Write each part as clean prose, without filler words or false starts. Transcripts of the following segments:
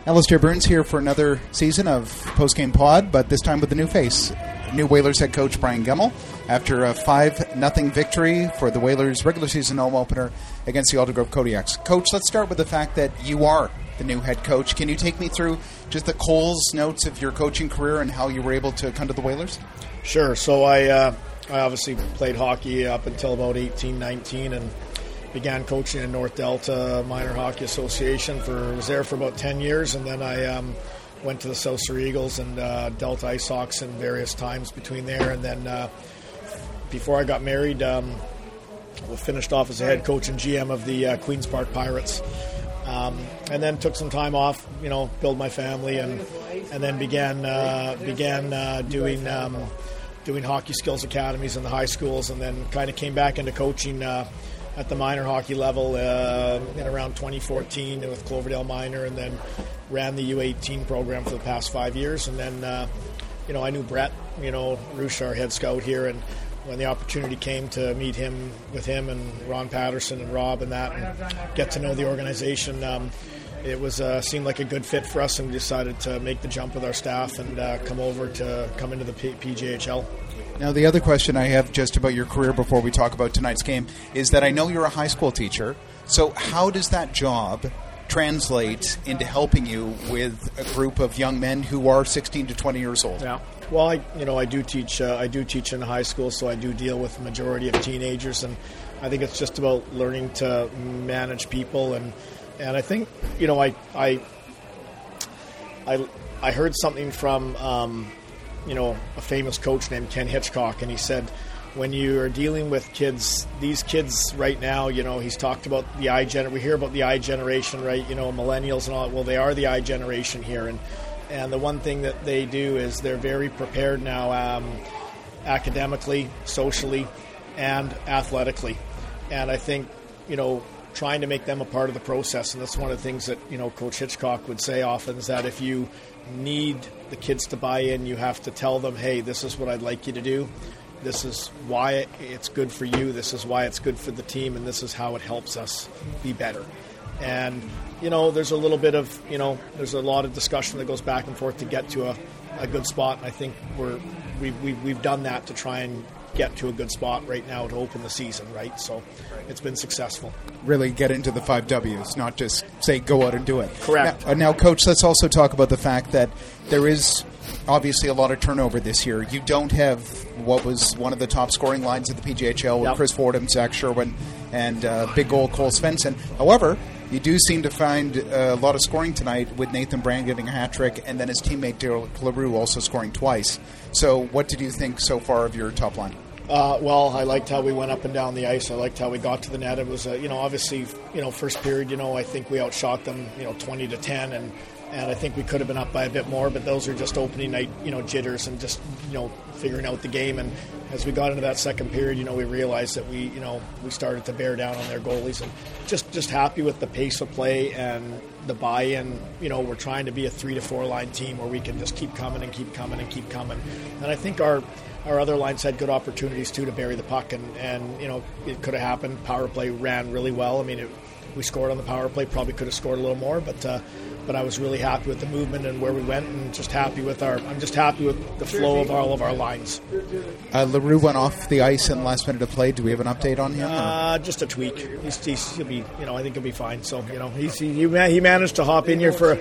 Alistair Burns here for another season of Postgame Pod, but this time with a new face. New Whalers head coach Brian Gemmell after a 5-0 victory for the Whalers regular season home opener against the Aldergrove Kodiaks. Coach, let's start with the fact that you are the new head coach. Can you take me through just the Coles notes of your coaching career and how you were able to come to the Whalers? Sure. So I obviously played hockey up until about 18, 19 and began coaching in North Delta Minor Hockey Association. Was there for about 10 years, and then I went to the South Surrey Eagles and Delta Ice Hawks in various times between there. And then before I got married, we finished off as a head coach and GM of the Queen's Park Pirates. And then took some time off, build my family, and then began doing hockey skills academies in the high schools, and then kind of came back into coaching at the minor hockey level in around 2014 with Cloverdale Minor, and then ran the U18 program for the past 5 years. And then, I knew Brett, Roosh, our head scout here, and when the opportunity came to meet him with him and Ron Patterson and Rob and that, and get to know the organization, it was seemed like a good fit for us, and we decided to make the jump with our staff and come into the PJHL. Now, the other question I have just about your career before we talk about tonight's game is that I know you're a high school teacher, so how does that job translate into helping you with a group of young men who are 16 to 20 years old? Yeah. Well, I do teach in high school, so I do deal with the majority of teenagers, and I think it's just about learning to manage people, and I think I heard something from a famous coach named Ken Hitchcock, and he said, when you are dealing with these kids right now, he's talked about the we hear about the I generation, right? Millennials and all that. Well, they are the I generation here, and the one thing that they do is they're very prepared now, academically, socially, and athletically. And I think, trying to make them a part of the process, and that's one of the things that, Coach Hitchcock would say often, is that if you need the kids to buy in, you have to tell them, hey, this is what I'd like you to do. This is why it's good for you. This is why it's good for the team, and this is how it helps us be better. And, there's a little bit of, there's a lot of discussion that goes back and forth to get to a good spot. And I think we've done that to try and get to a good spot right now to open the season, right? So it's been successful. Really get into the 5 W's, not just say go out and do it. Correct. Now, Coach, let's also talk about the fact that there is obviously a lot of turnover this year. You don't have what was one of the top scoring lines of the PJHL with Chris Fordham, Zach Sherwin, and big goal Cole Svensson. However, you do seem to find a lot of scoring tonight with Nathan Brand getting a hat trick, and then his teammate Daryl LaRue also scoring twice. So what did you think so far of your top line? Well, I liked how we went up and down the ice. I liked how we got to the net. It was, obviously, first period, I think we outshot them, 20-10, and I think we could have been up by a bit more, but those are just opening night, jitters and just, figuring out the game. And as we got into that second period, we realized that we started to bear down on their goalies, and just happy with the pace of play and the buy-in. We're trying to be a 3 to 4 line team where we can just keep coming and keep coming and keep coming. And I think our other lines had good opportunities too to bury the puck, and it could have happened. Power play ran really well. I mean, we scored on the power play. Probably could have scored a little more, but I was really happy with the movement and where we went, and I'm just happy with the flow of all of our lines. LaRue went off the ice in the last minute of play. Do we have an update on him? Just a tweak. He'll be, I think he'll be fine. So, he managed to hop in here for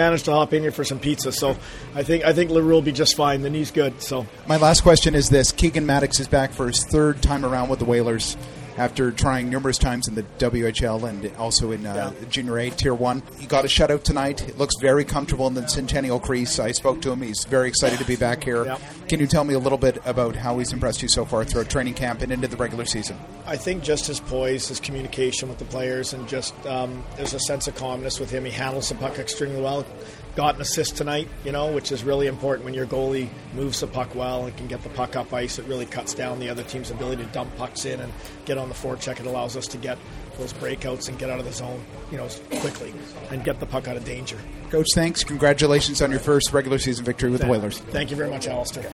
some pizza. So, I think LaRue will be just fine. The knee's good. So, my last question is this: Keegan Maddox is back for his third time around with the Whalers, after trying numerous times in the WHL and also in Junior A Tier 1. He got a shutout tonight. It looks very comfortable in the Centennial Crease. I spoke to him. He's very excited to be back here. Yep. Can you tell me a little bit about how he's impressed you so far throughout training camp and into the regular season? I think just his poise, his communication with the players, and just there's a sense of calmness with him. He handles the puck extremely well. Got an assist tonight, which is really important when your goalie moves the puck well and can get the puck up ice. It really cuts down the other team's ability to dump pucks in and get on the forecheck. It allows us to get those breakouts and get out of the zone, quickly and get the puck out of danger. Coach, thanks. Congratulations on your first regular season victory with the Whalers. Thank you very much, Alistair.